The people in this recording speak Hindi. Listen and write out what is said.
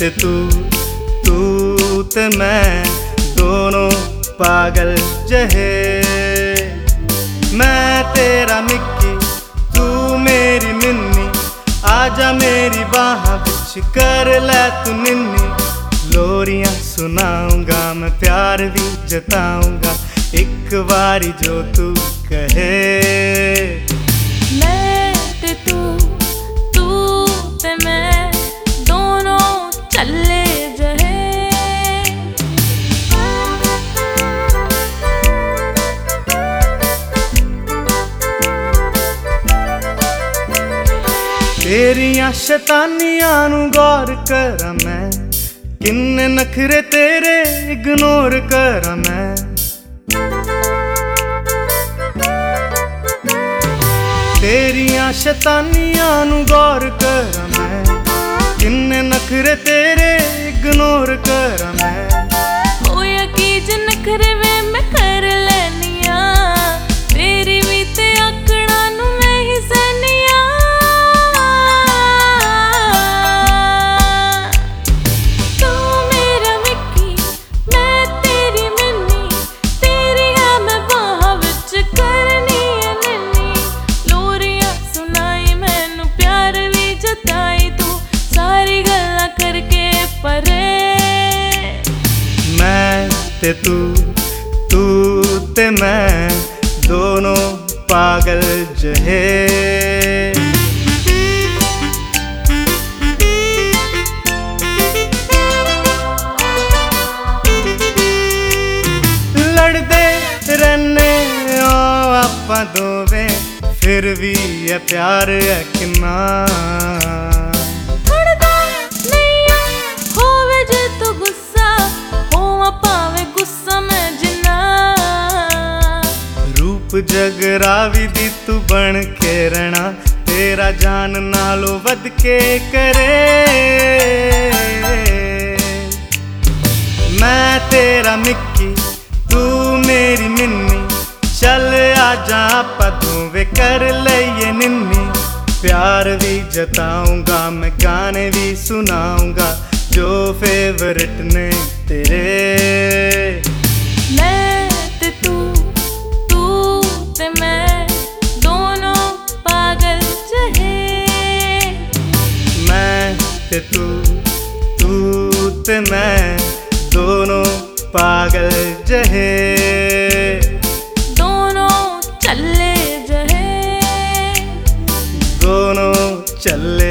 ते तू ते मैं दोनों पागल जहे। मैं तेरा मिक्की तू मेरी मिन्नी, आजा मेरी बाह बिच कर ले तू निन्नी। लोरियां सुनाऊंगा मैं प्यार भी जताऊंगा, एक बारी जो तू कहे। मैं ते तू ते मैं दोनों चले जहे। तेरियां शैतानियां नू गौर करा मैं, किन्ने नखरे तेरे इग्नोर करा मैं। तेरियां शैतानियां नू गौर करा मैं, किन्ने नखरे तेरे इग्नोर करा मैं। ओ यकीन नखरे वे मैं कर लेनिया, तेरी भी ते आकड़ा नू मैं ही सनिया। तू मेरा मिक्की मैं तेरी मिन्नी, तेरी है मैं बाह विच करनी है निन्नी। लोरियां सुनाई मैनू प्यार भी जताई, तू सारी गल्लां करके परे। मैं ते तू ते मैं दोनों पागल जहे। लड़दे रहने आपां दोवें, फिर भी ये प्यार है किन्ना। जगरावी दी तू बन के रहना, तेरा जान नालों वध के करे। मैं तेरा मिक्की तू मेरी मिन्नी, चल आजा आपां दोवें कर लईए निन्नी। प्यार भी जताऊंगा मैं गाने भी सुनाऊंगा, जो फेवरेट ने तेरे। मैं ते तू ते मैं दोनों पागल जहे। मैं ते तू ते मैं दोनों पागल जहे। दोनों चले जहे। दोनों चले